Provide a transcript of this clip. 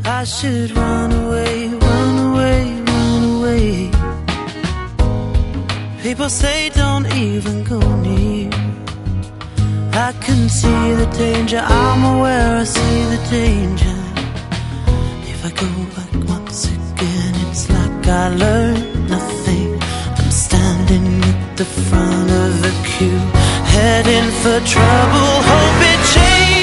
I should run away, run away, run away. People say don't even go near. I can see the danger, I'm aware I see the danger. If I go back once again, it's like I learned nothing. I'm standing at the front of the queue, heading for trouble, hope it changes.